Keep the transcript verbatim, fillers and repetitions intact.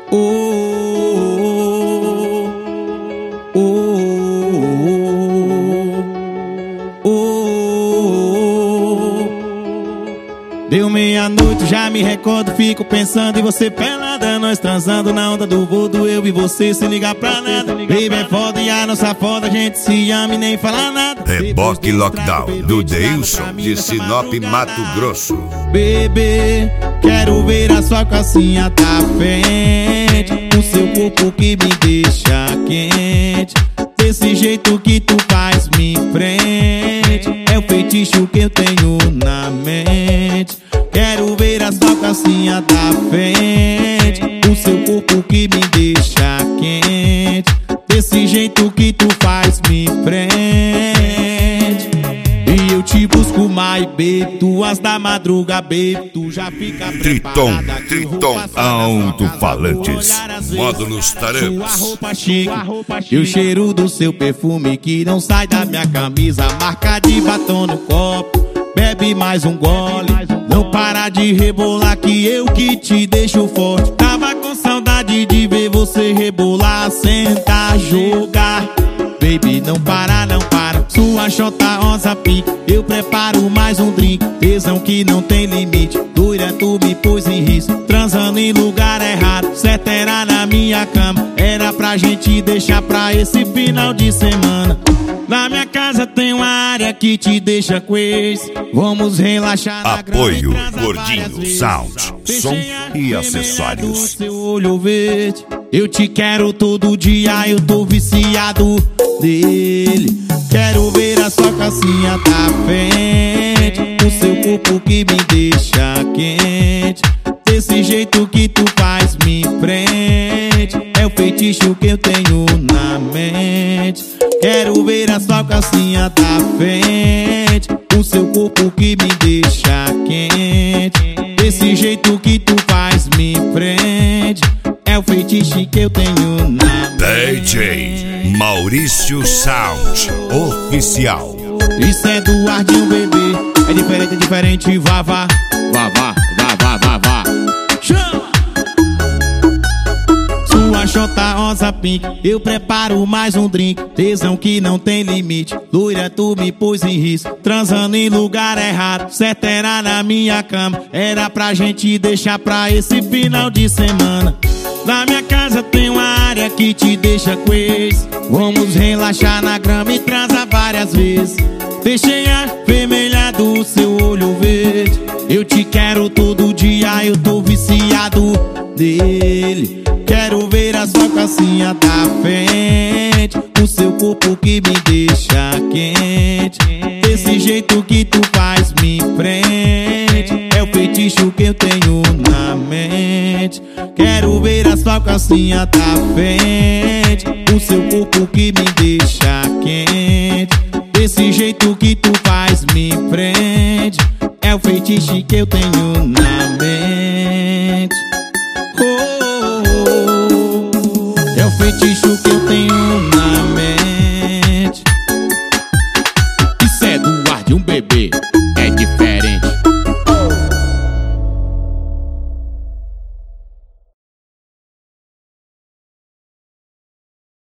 Oh, oh, oh, oh, oh. Deu meia-noite, já me recordo, fico pensando em você pelada, nós transando na onda do vodo, eu e você sem ligar pra nada. Baby é foda e a nossa foda, a gente se ama e nem fala nada. Reboque Lockdown, do Deilson, de Sinop, Mato Grosso. Bebê, quero ver a sua calcinha da frente, o seu corpo que me deixa quente, desse jeito que tu faz me prende, é o feitiço que eu tenho na mente. Quero ver a sua calcinha da frente, o seu corpo que me deixa quente, desse jeito que tu faz me prende. E eu te busco mais, baby, duas da madruga, baby, tu já fica Triton, preparada. Triton, alto-falantes, módulos tarefas. Sua roupa chique e o cheiro do seu perfume que não sai da minha camisa, marca de batom no copo. Bebe mais um gole, não para de rebolar que eu que te deixo forte. Tava com saudade de ver você rebolar, sentar, jogar. Baby, não para, não para, sua chota rosa pique, eu preparo mais um drink, tesão que não tem limite. Doida, tu me pôs em risco, transando em lugar errado, certo era na minha cama, era pra gente deixar pra esse final de semana. Na minha casa tem uma área que te deixa com esse, vamos relaxar na Apoio grama, Gordinho Sound, som e acessórios. Seu olho verde, eu te quero todo dia, eu tô viciado nele. Quero ver a sua calcinha da frente, o seu corpo que me deixa quente, desse jeito que tu faz me prende, é o feitiço que eu tenho na mente. Quero ver a sua calcinha da frente, o seu corpo que me deixa quente, desse jeito que tu faz me prende, é o feitiço que eu tenho na D J Maurício Sound Oficial. Isso é do Ardinho, bebê, é diferente, é diferente, vá, vá, vá, vá, vá, vá, vá, vá. Chama! Sua chota rosa pink, eu preparo mais um drink, tesão que não tem limite. Loira, tu me pôs em risco, transando em lugar errado, certo era na minha cama, era pra gente deixar pra esse final de semana. Na minha casa tem uma área que te deixa com esse, vamos relaxar na grama e transar várias vezes. Deixei a vermelha do seu olho verde, eu te quero todo dia, eu tô viciado nele. Quero ver a sua calcinha da frente, o seu corpo que me deixa quente, desse jeito que tu faz me prende, é o feitiço que eu tenho na mente. Quero ver a sua calcinha da frente, o seu corpo que me deixa quente, desse jeito que tu faz me prende, é o feitiço que eu tenho na mente. Oh, oh, oh, oh. É o feitiço que eu tenho na mente.